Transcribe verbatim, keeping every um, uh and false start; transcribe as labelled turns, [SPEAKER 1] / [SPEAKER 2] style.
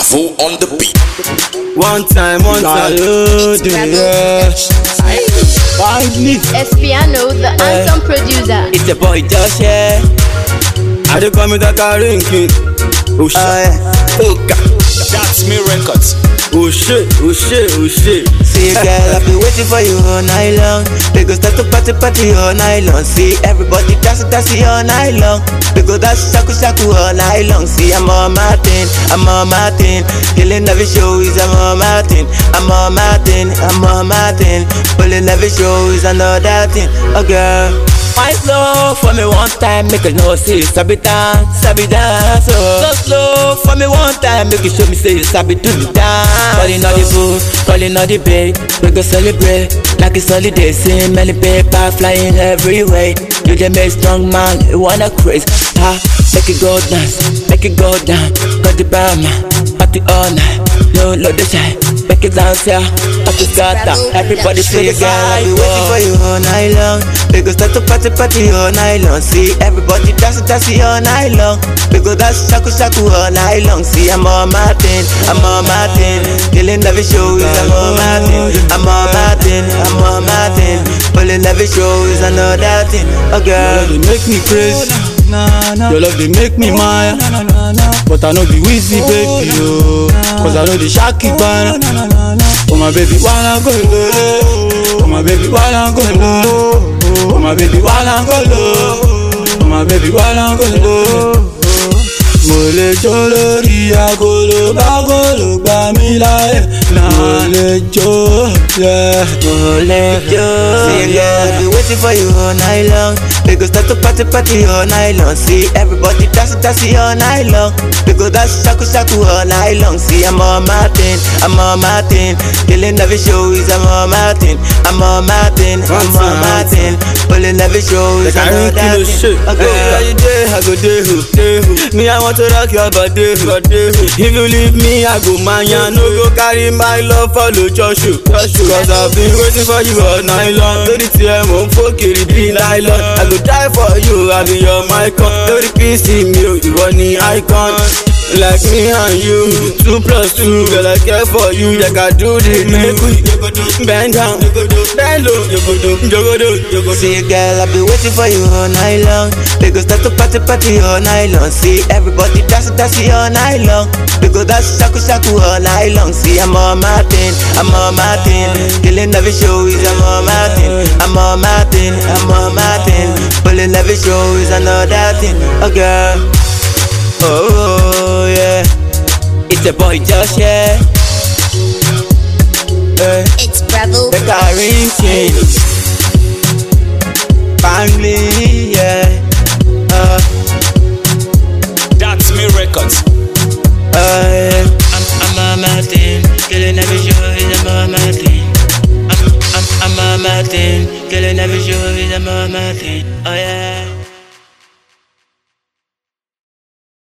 [SPEAKER 1] Devo on the beat.
[SPEAKER 2] One time, one time,
[SPEAKER 3] It's Espiano, the anthem producer.
[SPEAKER 2] it's a boy Josh, yeah. I don't come with a car rinking. Oh shit, oh god,
[SPEAKER 1] That's me records.
[SPEAKER 2] oh shit, oh shit, oh shit.
[SPEAKER 4] See girl, I've been waiting for you all night long. We go start to party party all night long. See everybody dance dance all night long. We go dance shaku shaku all night long. See I'm on my thing, I'm on my thing. Killing every show is I'm on my thing. I'm on my thing, I'm on my thing. Pulling every show is another thing. Oh girl, my slow for me one time, make it know say sabi dance, sabi dance. Oh, so slow for me one time, make it show me say you sabi do the dance. Calling all the boo, calling all the babe, we go celebrate like it's holiday. See many paper flying everywhere. You just make strong man, you wanna craze. Ha, make it go dance, make it go down. Got the bar man, party all night. No load the shine, make it dance here. Party scatter, everybody play the girl. I've been waiting for you all night long. We go start to party party all night long. See everybody dance dance all night long. We go dance shaku shaku all night long. See I'm on my thing, I'm on my thing. Killing every show is I'm on my thing. I'm on my thing, I'm on my thing. Pulling every show is another thing. Oh girl,
[SPEAKER 2] They make me crazy. Your love they make me mad. But I know the Wheezy baby, oh. Cause I know the Shaki banana. Oh my baby, wanna go low. Oh my baby, wanna go low. Oh my baby, wanna go low. Oh my baby, wanna go low. Mo lè jó lórí agolo, bagolo gbà mí láyè. Mo lè jó, yeah.
[SPEAKER 4] mo lè jó. See girl, I've been waiting for you all night long. We go start to party party all night long. See everybody dance dance all night long. We go dance shaku shaku all night long. See I'm on my thing, I'm on my thing. Killing every show is I'm on my thing. I'm on my thing, I'm on my thing. Pulling every show is
[SPEAKER 2] I
[SPEAKER 4] another
[SPEAKER 2] kilo
[SPEAKER 4] thing.
[SPEAKER 2] shit.
[SPEAKER 4] Okay.
[SPEAKER 2] Yeah, you dey, I go dey who, dey who. Me, I want to rock your body, body. If you leave me, I go mania. No go carry my love, follow Joshua. Cause I've been waiting for you all night long. Lórí tí ẹ mọ̀ ń fò kiri bí nylon. I go die for you, I be your icon. Lórí P C mi ò, ìwọ ni icon. Like me and you, two plus two, girl I care for you. Like I do the make we bend down, bend low, jogodo, jogodo.
[SPEAKER 4] See girl, I've been waiting for you all night long. We go start to party party all night long. See everybody dance dance all night long. We go dance shaku shaku all night long. See I'm on my thing, I'm on my thing. Killing every show is I'm on my thing. I'm on my thing, I'm on my thing. Pulling every show is another thing. Oh girl, oh yeah, it's a boy Josh, yeah. Hey.
[SPEAKER 3] It's Bravo.
[SPEAKER 4] The car ring family, yeah. Uh,
[SPEAKER 1] That's me records.
[SPEAKER 4] uh, yeah. I'm, I'm on my thing, killing every show is I'm on my thing. I'm, I'm, I'm on my thing, killing every show is I'm on my thing. Oh yeah.